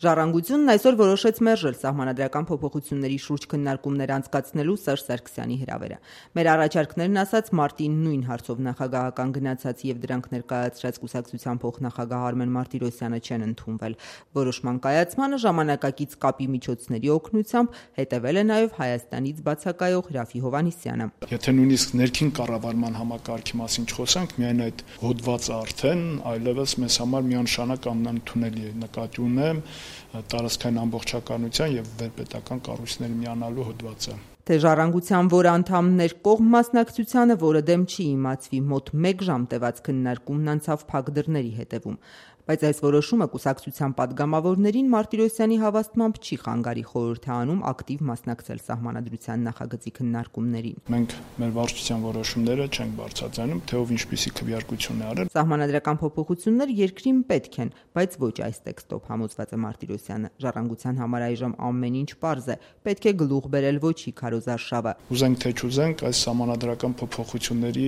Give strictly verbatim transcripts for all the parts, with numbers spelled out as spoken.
Ժառանգությունն այսօր որոշեց մերժել սահմանադրական փոփոխությունների շուրջ քննարկումներ անցկացնելու Սերժ Սարգսյանի հրավերը։ Մեր առաջարկներն ասած մարտին նույն հարցով նախագահական գնացած եւ դրանք ներկայացրած կուսակցության փոխնախագահ Արմեն Մարտիրոսյանը չեն ընդունվել։ Որոշման կայացմանը ժամանակակից կապի միջոցների օգնությամբ հետևել է նաեւ Հայաստանից բացակայող Րաֆֆի Հովհաննիսյանը։ Եթե նույնիսկ ներքին կառավարման համակարգի մասին չխոսանք, միայն այդ հոդվածը արդեն այլևս մեզ համար միանշանակ անընդունելի է, նկատի ունեմ տարածքային ամբողջականության եւ վերպետական կառույցների միանալու հոդվածը։ Թե ժառանգության որ անդամներ կողմ մասնակցությանը, որը դեմ չի իմացվի, մոտ մեկ ժամ տևած քննարկումն անցավ փակ դռների հետևում, բայց այս որոշումը կուսակցության падգամավորներին Մարտիրոսյանի հավաստմամբ չի խանգարի խորհուրդ է անում ակտիվ մասնակցել սահմանադրության նախագծի քննարկումներին։ Մենք մեր վարչության որոշումները չենք բարձրացնում, թե ով ինչպիսի քվեարկություն է արել։ Սահմանադրական փոփոխություններ երկրին պետք են, բայց ոչ այս տեքստով, համոզված է Մարտիրոսյանը։ Ժառանգության համար այժմ ամեն ինչ պարզ է, պետք է գլուխ բերել ոչի քարոզարշավը։ Ուզենք թե չուզենք, այս սահմանադրական փոփոխությունների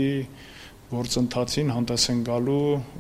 գործընթացին հանդես են գալու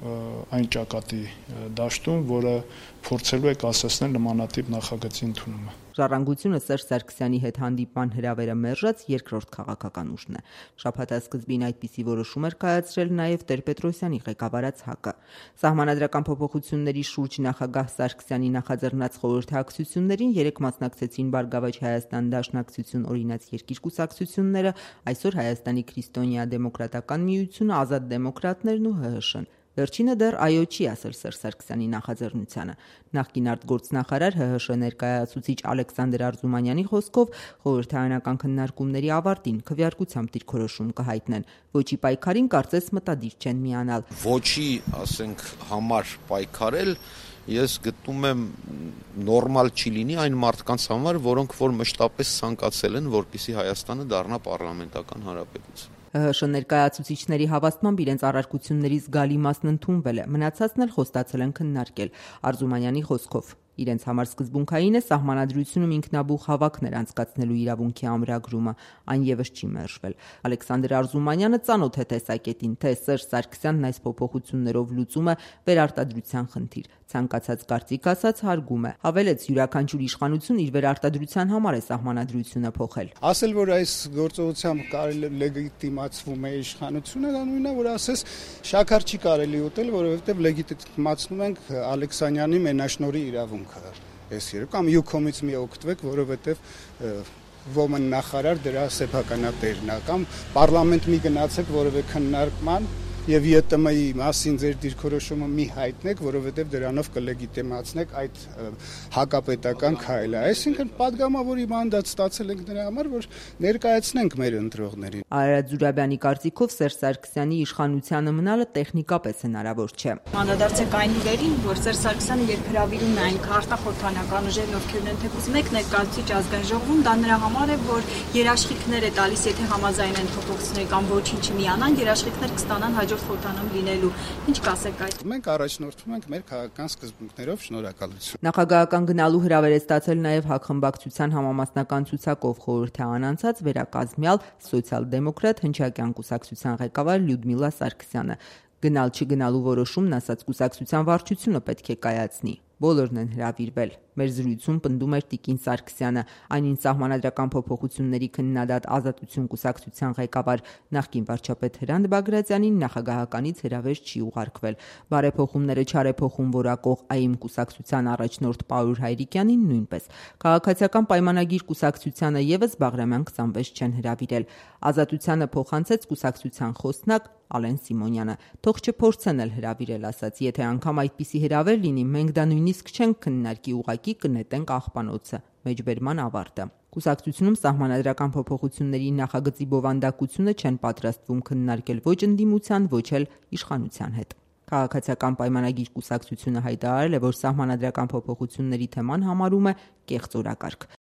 այն ճակատի դաշտում, որը փորձելու է կասեցնել նմանատիպ նախագծի ընդունումը։ Ժառանգությունը Սերժ Սարգսյանի հետ հանդիպման հրավերը մերժած երկրորդ քաղաքական ուժն է։ Շաբաթասկզբին այդպիսի որոշում էր կայացրել նաև Տեր-Պետրոսյանի ղեկավարած ՀԱԿ-ը։ Սահմանադրական փոփոխությունների շուրջ նախագահ Սարգսյանի նախաձեռնած խորհրդակցություններին երեք մասնակցեցին Բարգավաճ Հայաստան Դաշնակցություն օրինաց երկիր կուսակցությունները, այսօր Հայաստանի քրիստոնեա-դեմոկրատական միությունը, Ազատ դեմոկրատներն ու ՀՀՇ-ն։ Վերջինը դեռ այո չի ասել Սերժ Սարգսյանի նախաձեռնությանը։ Նախկին արտգործնախարար ՀՀՇ ներկայացուցիչ Ալեքսանդր Արզումանյանի խոսքով խորհրդարանական քննարկումների ավարտին քվեարկությամբ դիրքորոշում կհայտնեն։ Ոչի պայքարին կարծես մտադիր չեն միանալ։ Ոչի, ասենք, համար պայքարել ես գտնում եմ նորմալ չի լինի այն մարդկանց համար, որոնք որ մշտապես ցանկացել են, որպեսզի Հայաստանը դառնա պարլամենտական հանրապետություն։ ՀՀՇ ներկայացուցիչների հավաստմամբ իրենց առարկությունների զգալի մասն ընդունվել է, մնացածն էլ խոստացել են քննարկել։ Արզումանյանի խոսքով իրենց համար սկզբունքային է սահմանադրությունում ինքնաբուխ հավաքներ անցկացնելու իրավունքի ամրագրումը, այն եւս չի մերժվել։ Ալեքսանդր Արզումանյանը ծանոթ է տեսակետին, թե Սերժ Սարգսյանն այս փոփոխություններով լուծում է վերարտադրության խնդիր։ Ցանկացած կարծիք ասած հարգում է։ Հավելեց, յուրաքանչյուր իշխանություն իր վերարտադրության համար է սահմանադրությունը փոխել։ Ասել, որ այս գործողությամբ կարելի լեգիտիմացվում է իշխանությունը, դա նույնն է, որ ասես շաքար չի կարելի ուտել, որովհետև լեգիտիմացնում ենք Ալեքսանյանի մենաշնորհի իրավունքը։ Այս երբ կամ յուքոմից մի օգտվեք, որովհետև ոմն նախարար դրա սեփականատերն է, կամ պարլամենտ մի գնացեք որևէ քննարկման եւ ԵՏՄ-ի մասին ձեր դիրքորոշումը մի հայտնեք, որովհետեւ դրանով կլեգիտիմացնեք այդ հակապետական քայլը։ Այսինքն падգամավորի մանդատ ստացել ենք նրա համար, որ ներկայացնենք մեր ընտրողներին։ Արարատ Զուրաբյանի կարծիքով Սերժ Սարգսյանի իշխանությանը մնալը տեխնիկապես հնարավոր չէ։ Անդրադարձեք այն իրերին, որ Սերժ Սարգսյանը երբ հրավիրում է այն քարտախորհրդանական ուժերն, ովքերն են թեկուզ մեկ ներկայացուցիչ ազգային ժողովում, դա նրա համար է, որ երաշխիքներ է տալիս, եթե համաձայն են փոփոխությունների կամ ոչինչ միանան, երաշխիքներ կստանան հաջորդ խորհրդանում լինելու։ Ինչ կասեք այդ։ Մենք առաջնորդվում ենք մեր քաղաքական սկզբունքներով, շնորհակալություն։ Նախագահական գնալու հրավեր է ստացել նաև ՀԱԿ խմբակցության համամասնական ցուցակով խորհրդարան անցած վերակազմյալ սոցիալ-դեմոկրատ հնչակյան կուսակցության ղեկավար Լյուդմիլա Սարգսյանը։ Գնալ չգնալու որոշումն ասած կուսակցության վարչությունը պետք է կայացնի։ Բոլորն են հրավիրվել։ Մեր զրույցում պնդում էր Տիկին Սարգսյանը, այնին սահմանադրական փոփոխությունների քննադատ Ազատություն կուսակցության ղեկավար նախկին վարչապետ Հրանտ Բագրատյանին նախագահականից հրավեր չի ուղարկվել։ Բարեփոխումները չարեփոխում որակող ԱԻՄ կուսակցության առաջնորդ Պարուր Հայրիկյանին նույնպես։ Քաղաքացիական պայմանագիր կուսակցությանը եւս Բաղրամյան քսանվեց չեն հրավիրել։ Ազատությանը փոխանցեց կուսակցության խոսնակ Ալեն Սիմոնյանը։ Թող չփորձեն էլ հրավիրել, ասաց, եթե անգամ այդպիսի հրավեր լինի, մենք դա նույնիսկ չենք քննարկի, ուղղակի կնետենք աղբանոցը։ Մեջբերման ավարտը։ Կուսակցությունում սահմանադրական փոփոխությունների նախագծի բովանդակությունը չեն պատրաստվում քննարկել ոչ ընդդիմության, ոչ էլ իշխանության հետ։ Քաղաքացիական պայմանագիր կուսակցությունը հայտարարել է, որ սահմանադրական փոփոխությունների թեման համարում է կեղծ օրակարգ։